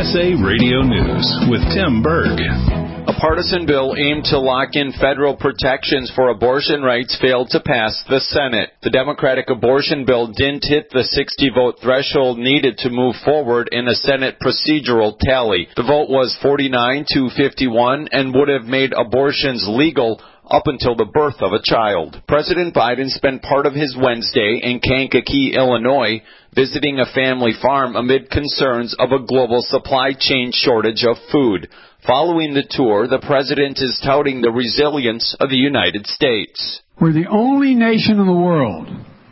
USA Radio News with Tim Berg. A partisan bill aimed to lock in federal protections for abortion rights failed to pass the Senate. The Democratic abortion bill didn't hit the 60-vote threshold needed to move forward in a Senate procedural tally. The vote was 49-51 and would have made abortions legal up until the birth of a child. President Biden spent part of his Wednesday in Kankakee, Illinois, visiting a family farm amid concerns of a global supply chain shortage of food. Following the tour, the president is touting the resilience of the United States. We're the only nation in the world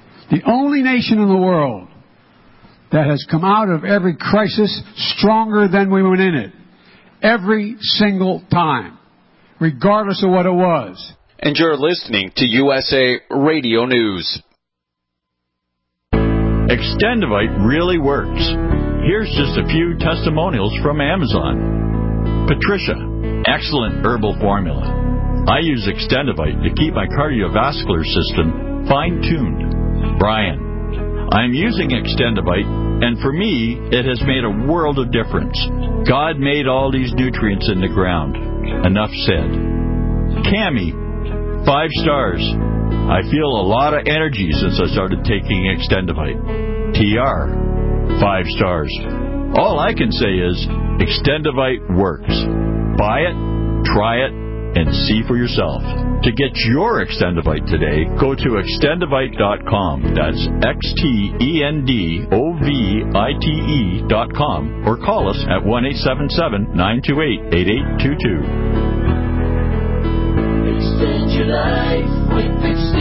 that has come out of every crisis stronger than we went in it. Every single time, regardless of what it was. And you're listening to USA Radio News. Extendivite really works. Here's just a few testimonials from Amazon. Patricia, excellent herbal formula. I use Extendivite to keep my cardiovascular system fine-tuned. Brian, I'm using Extendivite, and for me, it has made a world of difference. God made all these nutrients in the ground. Enough said. Cammie, 5 stars. I feel a lot of energy since I started taking Extendivite. TR, 5 stars. All I can say is, Extendivite works. Buy it, try it, and see for yourself. To get your Extendivite today, go to Extendivite.com. That's XTENDOVITE.com, or call us at 1-877-928-8822. Extend your life with Extendivite.